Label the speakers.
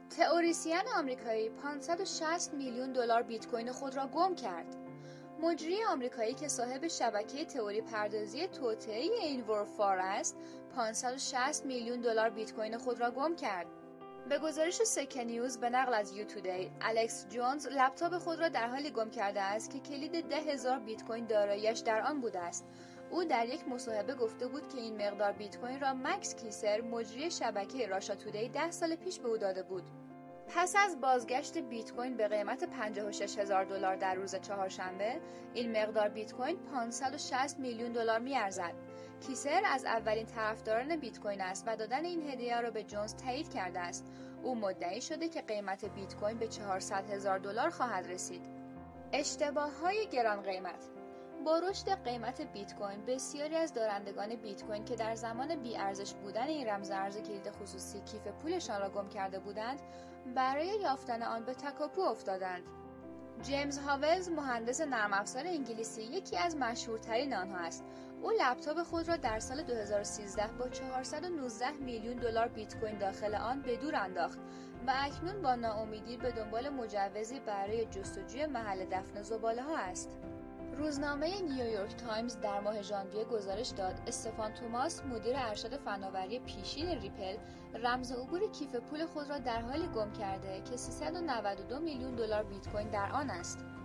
Speaker 1: تئوریسین آمریکایی 560 میلیون دلار بیت کوین خود را گم کرد. مجری آمریکایی که صاحب شبکه تئوری پردازی توطئه اینورفار است، 560 میلیون دلار بیت کوین خود را گم کرد. به گزارش سکه نیوز به نقل از یوتودی، الکس جونز لپتاپ خود را در حالی گم کرده است که کلید 10,000 بیت کوین دارایی‌اش در آن بوده است. او در یک مصاحبه گفته بود که این مقدار بیت کوین را مکس کیسر، مجری شبکه راشا تودی 10 سال پیش به او داده بود. پس از بازگشت بیت کوین به قیمت 56,000 دلار در روز چهارشنبه، این مقدار بیت کوین 560 میلیون دلار می‌ارزد. کیسر از اولین طرفداران بیت کوین است و دادن این هدیه را به جونز تایید کرده است. او مدعی شده که قیمت بیت کوین به 400,000 دلار خواهد رسید. اشتباه‌های گران قیمت. با رشد قیمت بیت کوین، بسیاری از دارندگان بیت کوین که در زمان بی‌ارزش بودن این رمز ارز کلید خصوصی کیف پولشان را گم کرده بودند، برای یافتن آن به تکاپو افتادند. جیمز هاولز، مهندس نرم افزار انگلیسی، یکی از مشهورترین آنها است. او لپتاپ خود را در سال 2013 با 419 میلیون دلار بیت کوین داخل آن به دور انداخت و اکنون با ناامیدی به دنبال مجوزی برای جستجوی محل دفن زباله‌ها است. روزنامه نیویورک تایمز در ماه ژانویه گزارش داد استفان توماس، مدیر ارشد فناوری پیشین ریپل، رمز عبور کیف پول خود را در حالی گم کرده که 392 میلیون دلار بیت کوین در آن است.